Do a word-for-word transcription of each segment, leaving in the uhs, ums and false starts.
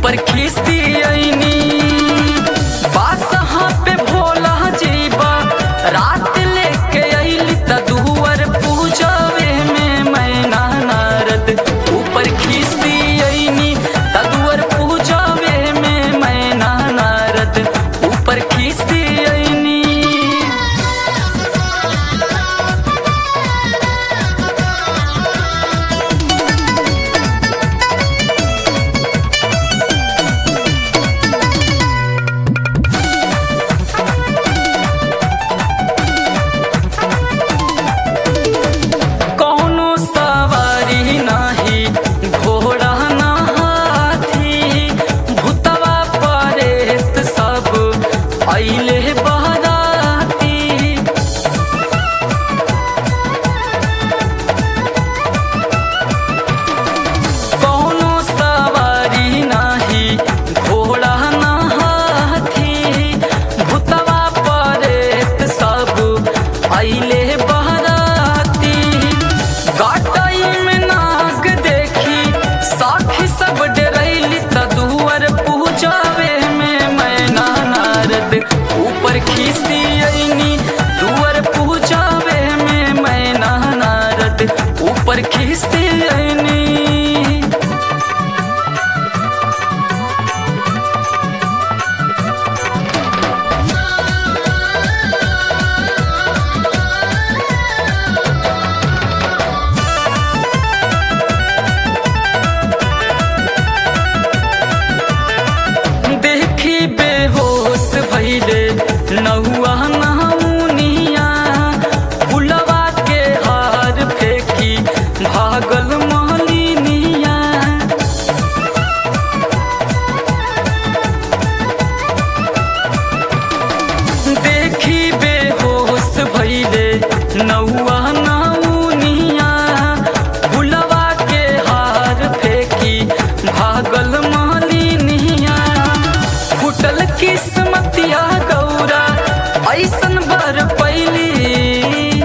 ऊपर खींचती आईनी बासहा पे भोला जीबा रात लेके आईली त दुवर पूजावे में मैना नारद ऊपर खींचती आईनी त दुवर पूजावे में मैना नारद ऊपर खींचती आईनी। ऊपर खींचती आईनी दुवर पूजावे में मैना नारद ऊपर खींचती आईनी। देखी बेहोश भइले नहुआ नहुनिया फुलवा के हार फेंकी भागल मालिनिया। देखी बेहोश भइले नहुआ नहुनिया फुलवा के हार फेंकी भागल मालिनिया। फुटल किस्मतिया गौरा ऐसन बर पैली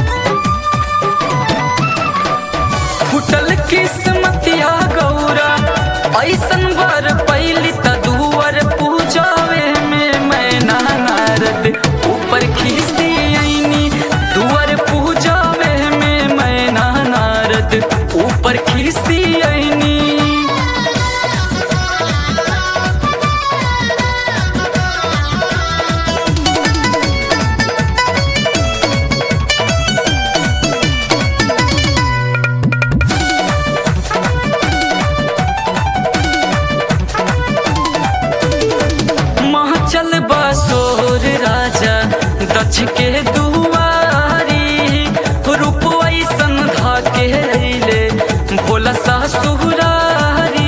फुटल किस्मतिया गौरा ऐसन बर पैली त दुवर पूजावे में मैना नारद ऊपर खींचती आईनी दुवर पूजावे में मैना नारद ऊपर खींचती आईनी। चल बासोर राजा दक्ष के दुआरी रूप ऐसन धाके अइले भोला ससुरारी।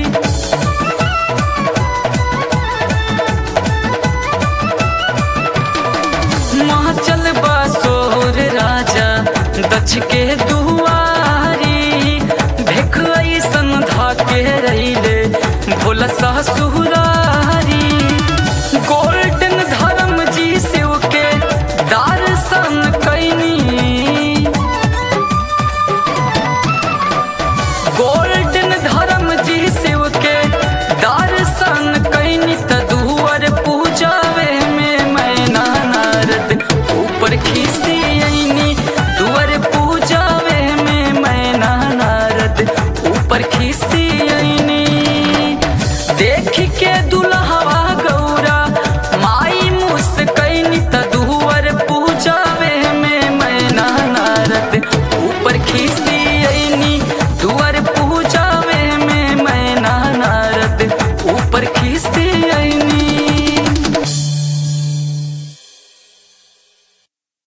चल बासोर राजा दक्ष के दुआरी भेख ऐसन धाके अइले भोला ससुरारी। गोल्डन धर्म जी शिव के दर्शन कैनी गोल्डन धर्म जी शिव के दर्शन कैनी त दुवर पूजावे में मैना नारद ऊपर खींचती आईनी दुवर पूजावे में मैना नारद ऊपर खींचती आईनी। देख के दुल्हवा गौरा माई मुस्कैनी त दुवर पूजावे में मैना नारद ऊपर खींचती